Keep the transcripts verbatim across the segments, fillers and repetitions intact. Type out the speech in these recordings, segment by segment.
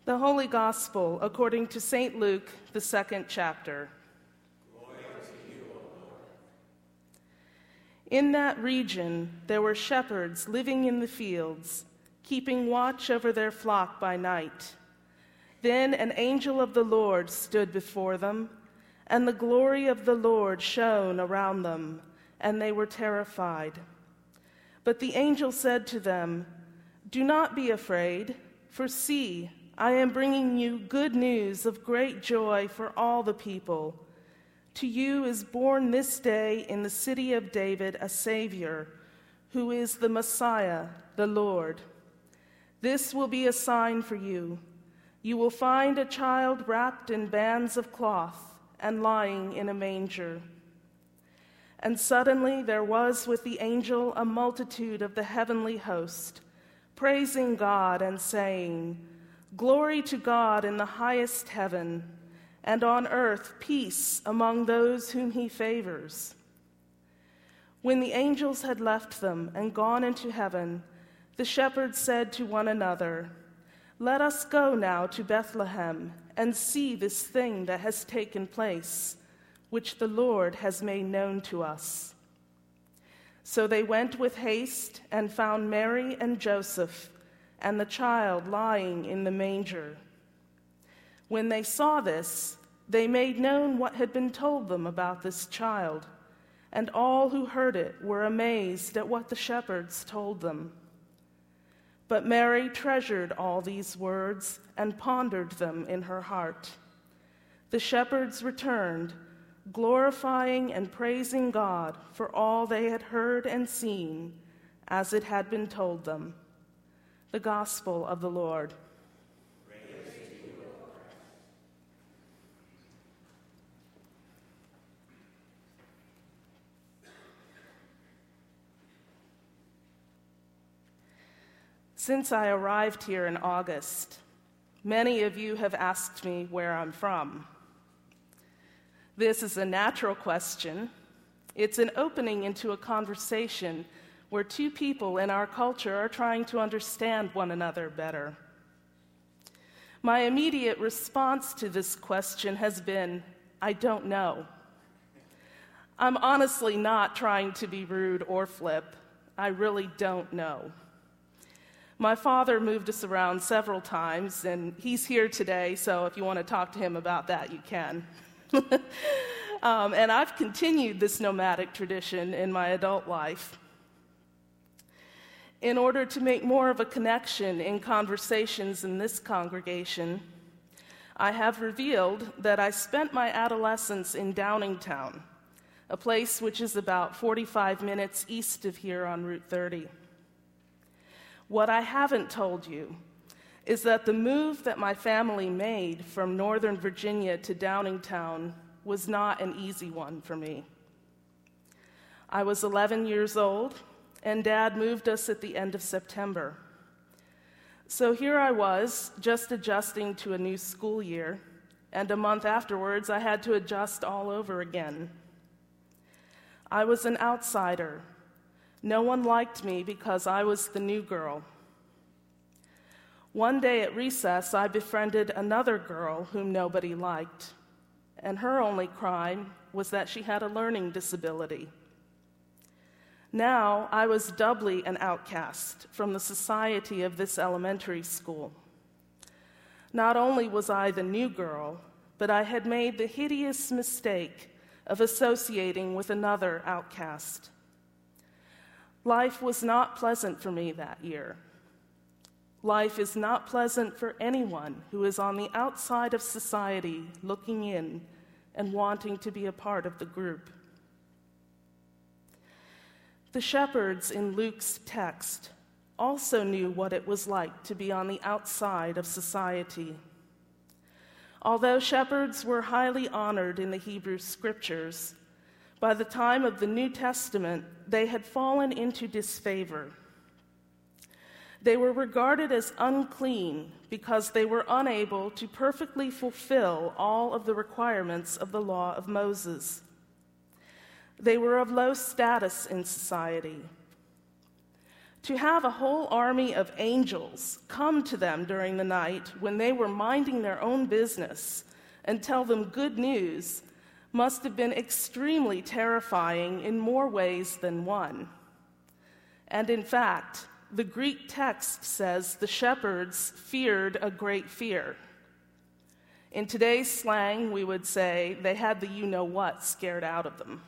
The Holy Gospel according to Saint Luke, the second chapter. Glory to you, O Lord. In that region there were shepherds living in the fields, keeping watch over their flock by night. Then an angel of the Lord stood before them, and the glory of the Lord shone around them, and they were terrified. But the angel said to them, "Do not be afraid, for see, I am bringing you good news of great joy for all the people. To you is born this day in the city of David a Savior, who is the Messiah, the Lord. This will be a sign for you. You will find a child wrapped in bands of cloth and lying in a manger." And suddenly there was with the angel a multitude of the heavenly host, praising God and saying, "Glory to God in the highest heaven, and on earth peace among those whom he favors." When the angels had left them and gone into heaven, the shepherds said to one another, "Let us go now to Bethlehem and see this thing that has taken place, which the Lord has made known to us." So they went with haste and found Mary and Joseph and the child lying in the manger. When they saw this, they made known what had been told them about this child, and all who heard it were amazed at what the shepherds told them. But Mary treasured all these words and pondered them in her heart. The shepherds returned, glorifying and praising God for all they had heard and seen, as it had been told them. The Gospel of the Lord. Praise to you, O Christ. Since I arrived here in August, many of you have asked me where I'm from. This is a natural question. It's an opening into a conversation where two people in our culture are trying to understand one another better. My immediate response to this question has been, I don't know. I'm honestly not trying to be rude or flip. I really don't know. My father moved us around several times, and he's here today, so if you want to talk to him about that, you can. um, and I've continued this nomadic tradition in my adult life. In order to make more of a connection in conversations in this congregation, I have revealed that I spent my adolescence in Downingtown, a place which is about forty-five minutes east of here on Route thirty. What I haven't told you is that the move that my family made from Northern Virginia to Downingtown was not an easy one for me. I was eleven years old, and Dad moved us at the end of September. So here I was, just adjusting to a new school year, and a month afterwards I had to adjust all over again. I was an outsider. No one liked me because I was the new girl. One day at recess, I befriended another girl whom nobody liked, and her only crime was that she had a learning disability. Now I was doubly an outcast from the society of this elementary school. Not only was I the new girl, but I had made the hideous mistake of associating with another outcast. Life was not pleasant for me that year. Life is not pleasant for anyone who is on the outside of society looking in and wanting to be a part of the group. The shepherds in Luke's text also knew what it was like to be on the outside of society. Although shepherds were highly honored in the Hebrew Scriptures, by the time of the New Testament, they had fallen into disfavor. They were regarded as unclean because they were unable to perfectly fulfill all of the requirements of the law of Moses. They were of low status in society. To have a whole army of angels come to them during the night when they were minding their own business and tell them good news must have been extremely terrifying in more ways than one. And in fact, the Greek text says the shepherds feared a great fear. In today's slang, we would say they had the you-know-what scared out of them.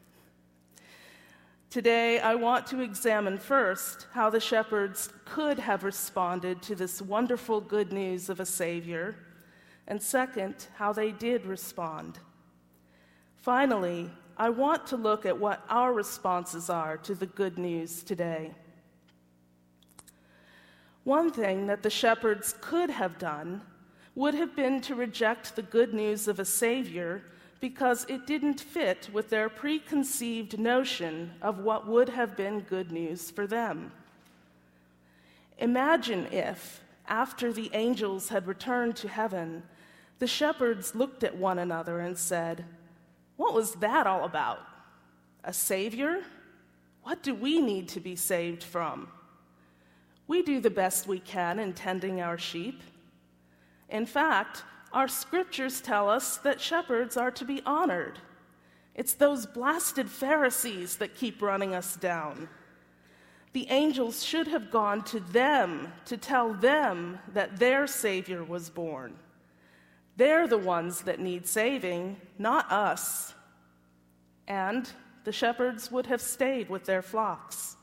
Today, I want to examine first how the shepherds could have responded to this wonderful good news of a Savior, and second, how they did respond. Finally, I want to look at what our responses are to the good news today. One thing that the shepherds could have done would have been to reject the good news of a Savior because it didn't fit with their preconceived notion of what would have been good news for them. Imagine if, after the angels had returned to heaven, the shepherds looked at one another and said, "What was that all about? A Savior? What do we need to be saved from? We do the best we can in tending our sheep. In fact, our scriptures tell us that shepherds are to be honored. It's those blasted Pharisees that keep running us down. The angels should have gone to them to tell them that their Savior was born. They're the ones that need saving, not us." And the shepherds would have stayed with their flocks.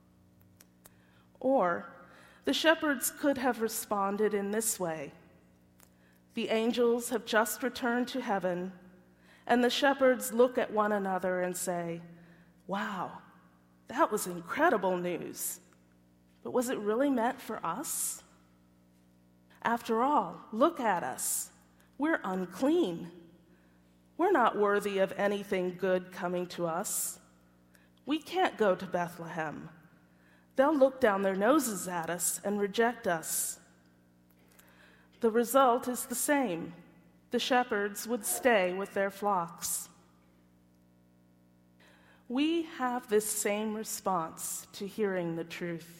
Or the shepherds could have responded in this way. The angels have just returned to heaven, and the shepherds look at one another and say, "Wow, that was incredible news. But was it really meant for us? After all, look at us. We're unclean. We're not worthy of anything good coming to us. We can't go to Bethlehem. They'll look down their noses at us and reject us." The result is the same. The shepherds would stay with their flocks. We have this same response to hearing the truth.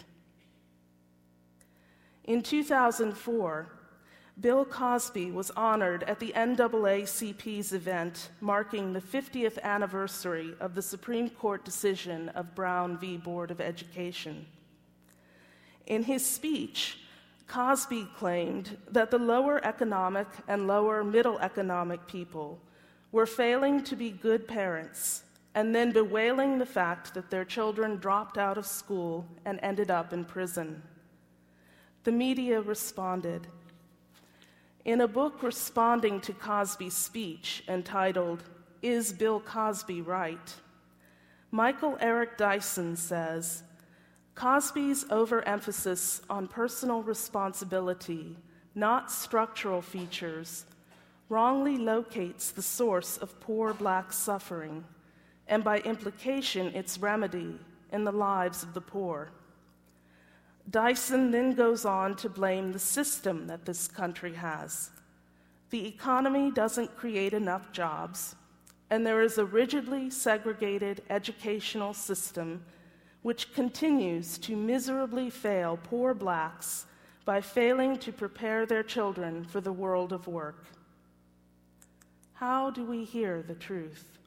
In two thousand four, Bill Cosby was honored at the N double A C P's event marking the fiftieth anniversary of the Supreme Court decision of Brown v. Board of Education. In his speech, Cosby claimed that the lower economic and lower middle economic people were failing to be good parents and then bewailing the fact that their children dropped out of school and ended up in prison. The media responded. In a book responding to Cosby's speech entitled, "Is Bill Cosby Right?" Michael Eric Dyson says, "Cosby's overemphasis on personal responsibility, not structural features, wrongly locates the source of poor black suffering, and by implication its remedy, in the lives of the poor." Dyson then goes on to blame the system that this country has. The economy doesn't create enough jobs, and there is a rigidly segregated educational system which continues to miserably fail poor blacks by failing to prepare their children for the world of work. How do we hear the truth?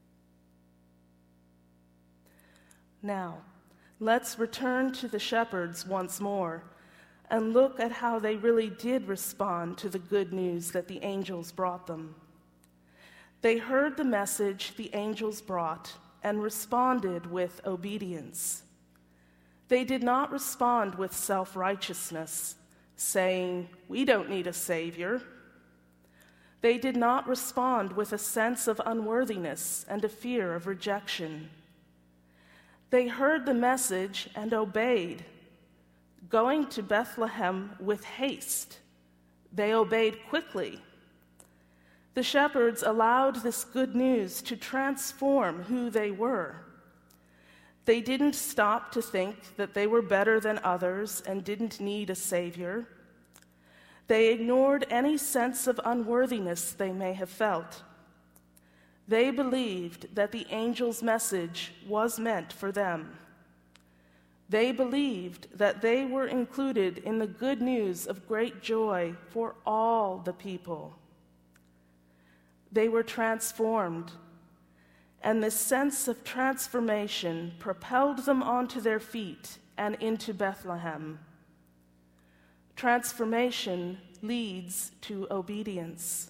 Now, let's return to the shepherds once more and look at how they really did respond to the good news that the angels brought them. They heard the message the angels brought and responded with obedience. They did not respond with self-righteousness, saying, "We don't need a Savior." They did not respond with a sense of unworthiness and a fear of rejection. They heard the message and obeyed, going to Bethlehem with haste. They obeyed quickly. The shepherds allowed this good news to transform who they were. They didn't stop to think that they were better than others and didn't need a Savior. They ignored any sense of unworthiness they may have felt. They believed that the angel's message was meant for them. They believed that they were included in the good news of great joy for all the people. They were transformed, and this sense of transformation propelled them onto their feet and into Bethlehem. Transformation leads to obedience.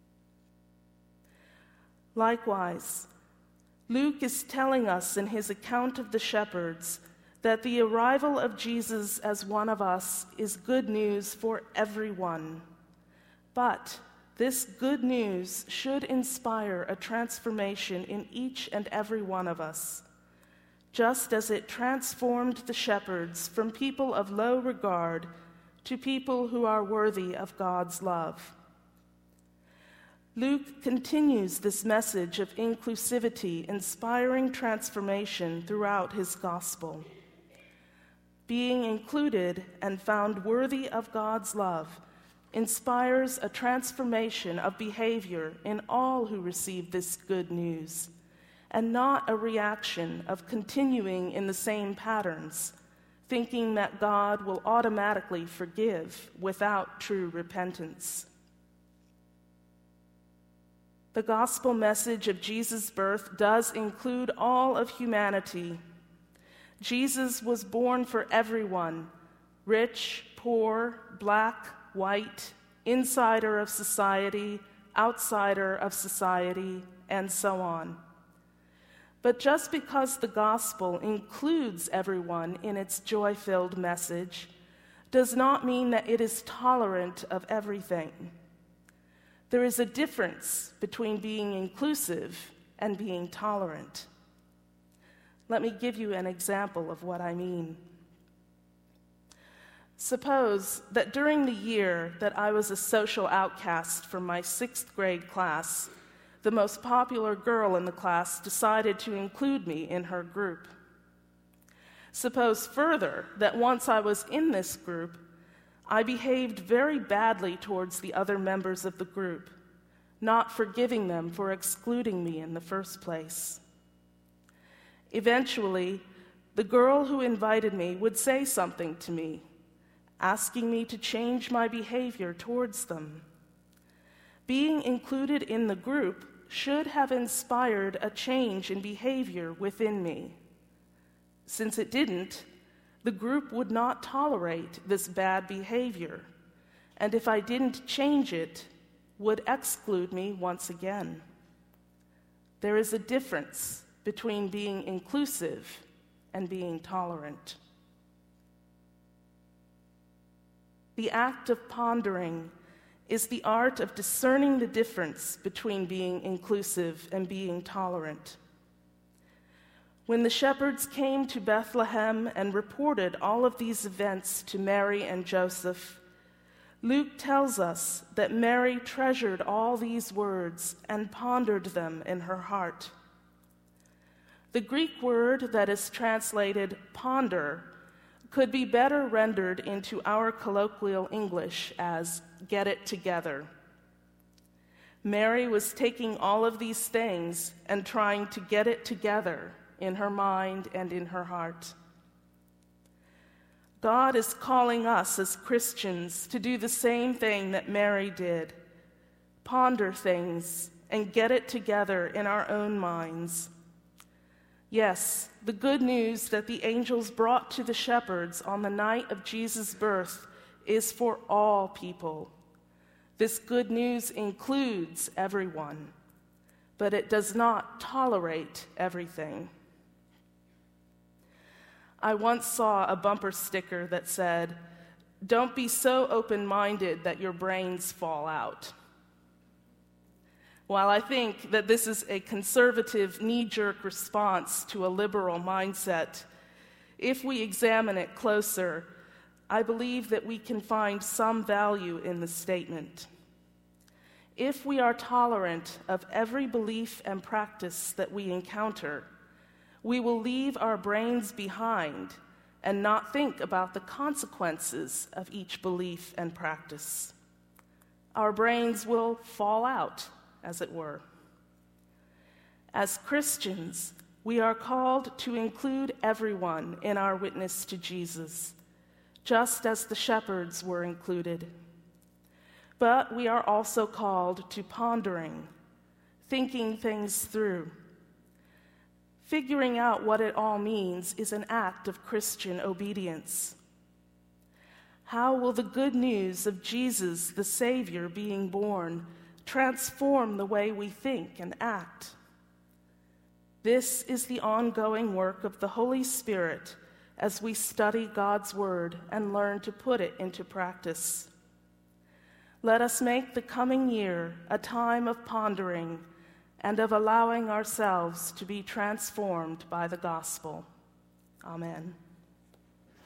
Likewise, Luke is telling us in his account of the shepherds that the arrival of Jesus as one of us is good news for everyone. But this good news should inspire a transformation in each and every one of us, just as it transformed the shepherds from people of low regard to people who are worthy of God's love. Luke continues this message of inclusivity, inspiring transformation throughout his gospel. Being included and found worthy of God's love inspires a transformation of behavior in all who receive this good news, and not a reaction of continuing in the same patterns, thinking that God will automatically forgive without true repentance. The gospel message of Jesus' birth does include all of humanity. Jesus was born for everyone, rich, poor, black, white, insider of society, outsider of society, and so on. But just because the gospel includes everyone in its joy-filled message does not mean that it is tolerant of everything. There is a difference between being inclusive and being tolerant. Let me give you an example of what I mean. Suppose that during the year that I was a social outcast from my sixth grade class, the most popular girl in the class decided to include me in her group. Suppose further that once I was in this group, I behaved very badly towards the other members of the group, not forgiving them for excluding me in the first place. Eventually, the girl who invited me would say something to me, asking me to change my behavior towards them. Being included in the group should have inspired a change in behavior within me. Since it didn't, the group would not tolerate this bad behavior, and if I didn't change it, would exclude me once again. There is a difference between being inclusive and being tolerant. The act of pondering is the art of discerning the difference between being inclusive and being tolerant. When the shepherds came to Bethlehem and reported all of these events to Mary and Joseph, Luke tells us that Mary treasured all these words and pondered them in her heart. The Greek word that is translated ponder could be better rendered into our colloquial English as get it together. Mary was taking all of these things and trying to get it together in her mind and in her heart. God is calling us as Christians to do the same thing that Mary did, ponder things and get it together in our own minds. Yes, the good news that the angels brought to the shepherds on the night of Jesus' birth is for all people. This good news includes everyone, but it does not tolerate everything. I once saw a bumper sticker that said, "Don't be so open-minded that your brains fall out." While I think that this is a conservative, knee-jerk response to a liberal mindset, if we examine it closer, I believe that we can find some value in the statement. If we are tolerant of every belief and practice that we encounter, we will leave our brains behind and not think about the consequences of each belief and practice. Our brains will fall out, as it were. As Christians, We are called to include everyone in our witness to Jesus, just as the shepherds were included. But we are also called to pondering, thinking things through. Figuring out what it all means is an act of Christian obedience. How will the good news of Jesus, the Savior, being born, transform the way we think and act? This is the ongoing work of the Holy Spirit as we study God's Word and learn to put it into practice. Let us make the coming year a time of pondering and of allowing ourselves to be transformed by the gospel. Amen.